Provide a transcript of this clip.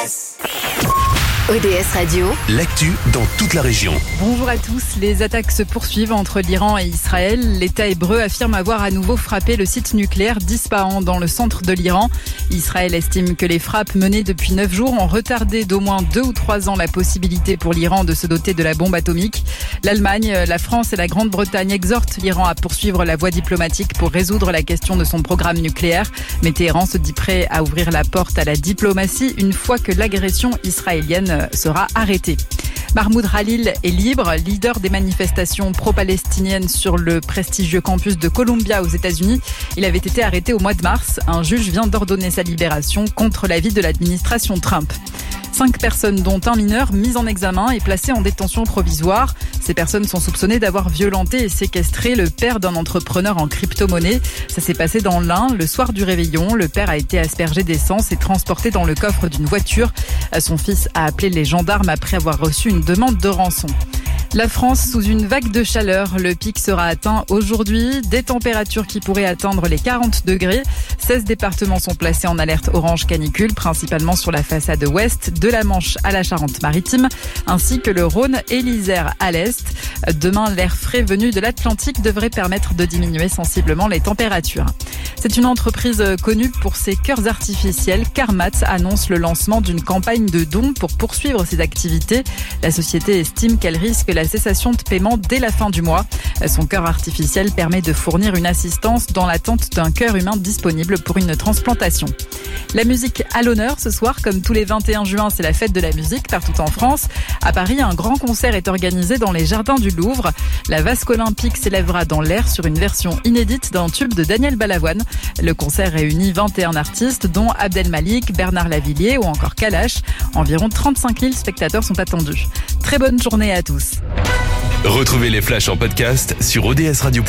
ODS Radio, l'actu dans toute la région. Bonjour à tous. Les attaques se poursuivent entre l'Iran et Israël. L'État hébreu affirme avoir à nouveau frappé le site nucléaire d'Ispahan dans le centre de l'Iran. Israël estime que les frappes menées depuis 9 jours ont retardé d'au moins 2 ou 3 ans la possibilité pour l'Iran de se doter de la bombe atomique. L'Allemagne, la France et la Grande-Bretagne exhortent l'Iran à poursuivre la voie diplomatique pour résoudre la question de son programme nucléaire. Mais Téhéran se dit prêt à ouvrir la porte à la diplomatie une fois que l'agression israélienne sera arrêtée. Mahmoud Khalil est libre, leader des manifestations pro-palestiniennes sur le prestigieux campus de Columbia aux États-Unis. Il avait été arrêté au mois de mars. Un juge vient d'ordonner sa libération contre l'avis de l'administration Trump. 5 personnes, dont un mineur, mis en examen et placé en détention provisoire. Ces personnes sont soupçonnées d'avoir violenté et séquestré le père d'un entrepreneur en crypto-monnaie. Ça s'est passé dans l'Ain le soir du réveillon. Le père a été aspergé d'essence et transporté dans le coffre d'une voiture. Son fils a appelé les gendarmes après avoir reçu une demande de rançon. La France sous une vague de chaleur. Le pic sera atteint aujourd'hui. Des températures qui pourraient atteindre les 40 degrés. 16 départements sont placés en alerte orange canicule, principalement sur la façade ouest, de la Manche à la Charente-Maritime, ainsi que le Rhône et l'Isère à l'est. Demain, l'air frais venu de l'Atlantique devrait permettre de diminuer sensiblement les températures. C'est une entreprise connue pour ses cœurs artificiels. Carmat annonce le lancement d'une campagne de dons pour poursuivre ses activités. La société estime qu'elle risque la cessation de paiement dès la fin du mois. Son cœur artificiel permet de fournir une assistance dans l'attente d'un cœur humain disponible pour une transplantation. La musique à l'honneur ce soir, comme tous les 21 juin, c'est la fête de la musique partout en France. À Paris, un grand concert est organisé dans les jardins du Louvre. La Vasque olympique s'élèvera dans l'air sur une version inédite d'un tube de Daniel Balavoine. Le concert réunit 21 artistes, dont Abdel Malik, Bernard Lavilliers ou encore Kalash. Environ 35 000 spectateurs sont attendus. Très bonne journée à tous. Retrouvez les flashs en podcast sur odsradio.com.